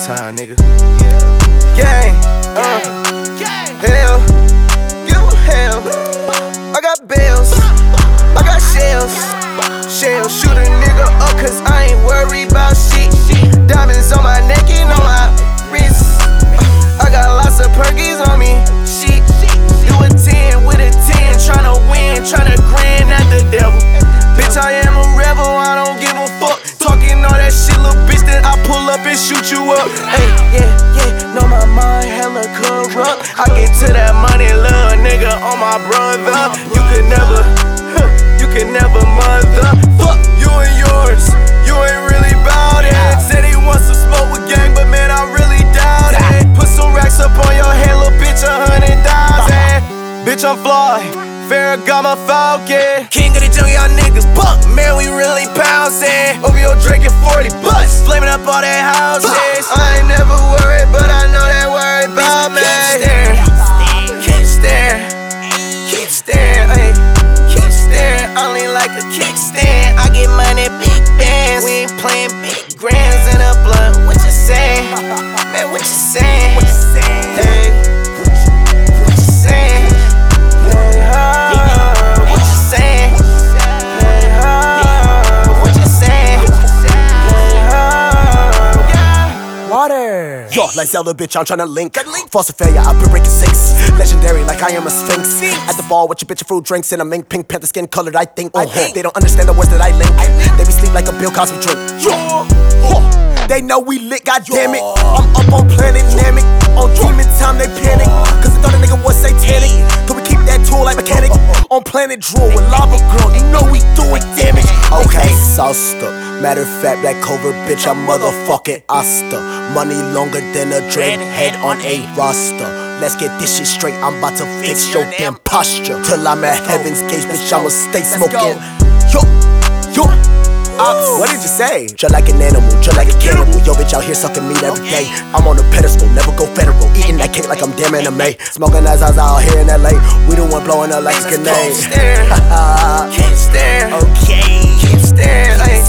time, nigga. Gang, hell, give 'em hell. I got bells, I got shells. Shoot a nigga up, cause I ain't worried about shit. Diamonds on my neck and on my wrist. I got lots of perkies on me. Shit, do a 10 with a 10, tryna win, tryna grin at the devil. Bitch, I am a rebel, I don't give a fuck. Talking all that shit, little bitch, then I pull up and shoot you up. Hey, yeah, know my mind hella corrupt. I get to that money, little nigga, on my brother. You could never mother. Fuck you and yours, you ain't really bout it. Said he wants to smoke with gang, but man, I really doubt it. Put some racks up on your head, little bitch, 100,000. Bitch, I'm fly, Ferragamo Falcon. King of the jungle, y'all niggas buck. Man, we really pouncing. OVO drinking 40 bucks, flaming up all that houses. I ain't never worried, but I know that worried about me. Keep staring, keep staring, ayy. Keep staring, only like a kickstand. I get money, big bands. We ain't playing big grands in a blunt. What you saying? Man, what you saying? What you saying? Hey, what you saying? Hey, what you saying? Hey, what you saying? Hey, water. Yo, like Zelda, bitch, I'm tryna link. False failure, I've been breaking sinks. Legendary, like I am a sphinx. At the ball with your bitch, fruit drinks and a mink, pink panther skin colored. I think they don't understand the words that I link. They be sleep like a Bill Cosby drink. They know we lit, goddamn it. I'm up on Planet Namek. On demon time, they panic. Cause they thought a nigga was satanic. Could we keep that tool like mechanic? On Planet Drool with Lava Girl, you know we doing damage. Okay, sauced up. Matter of fact, that covert bitch, I'm motherfucking Asta. Money longer than a dreadhead on a roster. Let's get this shit straight, I'm about to fix your damn posture. Till I'm at heaven's gates, bitch, I'ma stay smoking. Yo. What did you say? Just like an animal, just like a cannibal. Yo, bitch out here sucking meat every day. I'm on a pedestal, never go federal. Eating that cake like I'm damn anime. Smoking that Zaza out here in LA. We the one blowing up like a grenade. Keep staring, okay. Keep staring,